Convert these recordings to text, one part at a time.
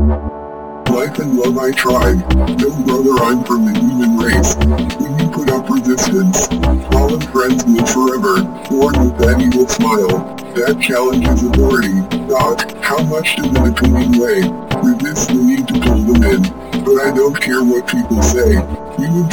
Life and love I tried. No brother, I'm from the human race. When you put up resistance, fallen friends live forever, born with that evil smile. That challenges authority. Doc, how much does an opinion weigh? Resist the need to pull them in, but I don't care what people say. Human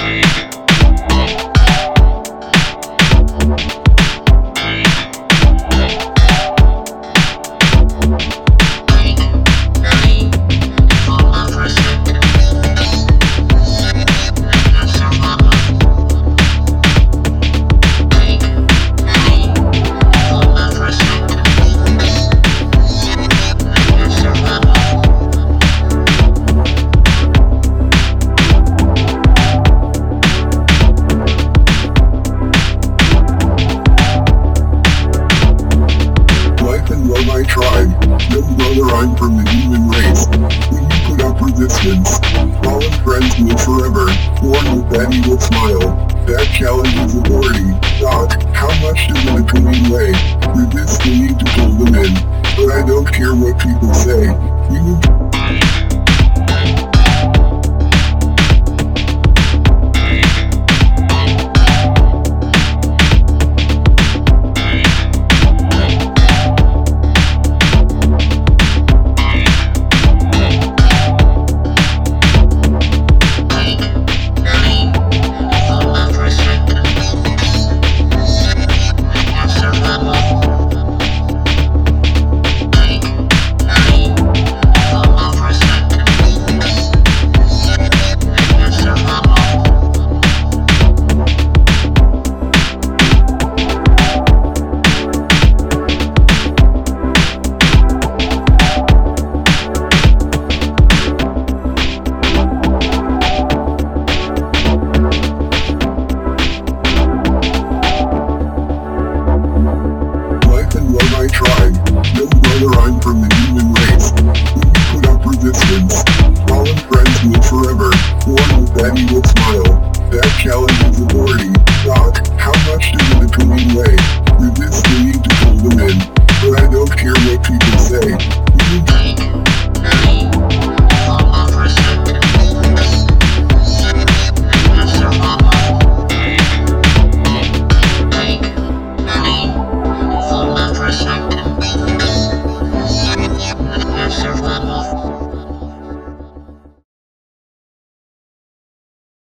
I tried. No brother, I'm from the human race. When you put up resistance, fallen friends live forever, born with that evil smile. That challenges authority. Doc, how much does an opinion weigh? Resist the need to pull them in, but I don't care what people say. Human I tried. No brother, I'm from the human